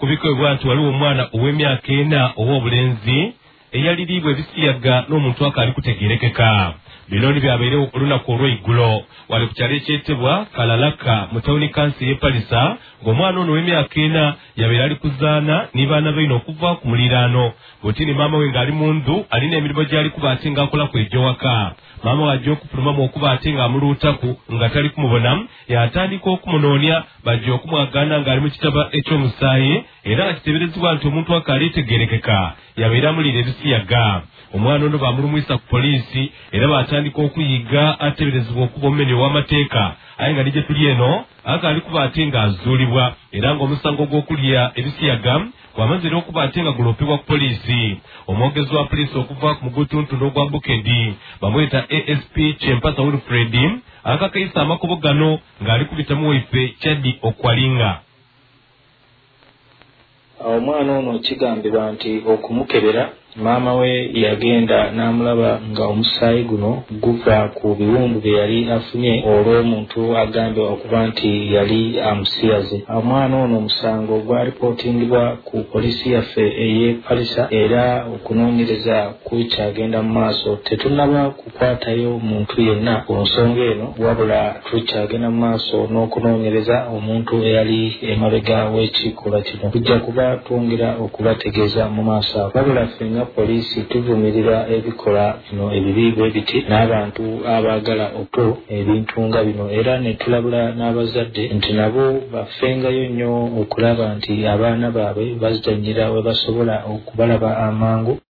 kubikebwa nti waliwo omwana ow'emyaka 4 ow'obulenzi eyaliribwa ebisiyaga n'omuntu akali kutegerekeka. Bino byabeerewo olunaku olw'eiggulo wali ku kyalo ekyetebwa Kalalaka mu tawuni kansi y'e Palisa, ng'omwana ono ow'emyaka 4 yabeera ali kuzaana ne baana be okuva ku muliraano. Bw'oti maama we ng'ali mu ndu alina emirimu gy'ali kuba ate ng'akola ku ejjowaka. Maama we ajja okufulumamu okuba ate ng'amuluutaku nga tali kumubona, yatandika okumunoonya bajja okumwagaana ng'ali mu kitaba eky'omusaayi era nga kiteeberezebwa nti omuntu akali tegerekeka yabeera amulira ebisiyaga. Omwana ono bamulumwisa ku poliisi era batandika okuyiga ateeberezebwa okuba omumenyi w'amateeka, aye nga gye tuli eno akali kuba ate ng'azuulibwa era ng'omusango gw'okulya ebisiyaga gwamaze okuba ate nga guloopebwa ku poliisi. Omwogezi wa poliisi okuva ku mugutuntu n'ogwa Bukedi bamweta ASP Kyempasa Wilfred akakayisa amakubo gano ng'ali kubitamu waife Chadi Okwalinga. Omwana ono kigambibwa nti okumukebera maama we yagenda n'amulaba nga omusaayi guno guva ku biwundu bye yali afunye olw'omuntu agambibwa okuba nti yali amusiyaze. Omwana ono omusango gwalipootingibwa ku poliisi yaffe ey'e Palisa era okunoonyereza kukyagenda mu maaso. Tetunnaba kukwatayo muntu yenna ku nsonga eno, wabula tukyagenda mu maaso n'okunoonyereza omuntu eyali emabega w'ekikolwa kino. Tujja kuba twongera okubategeeza mu maaso, wabula ffe poliisi tuvumirira ebikola bino ebibi bwe biti n'abantu abaagala okto ebintu nga bino, era ne tulabula n'abazadde nti nabo bafengayo nnyo okulaba nti abaana baabwe bazannyira we basobola okubalaba amangu.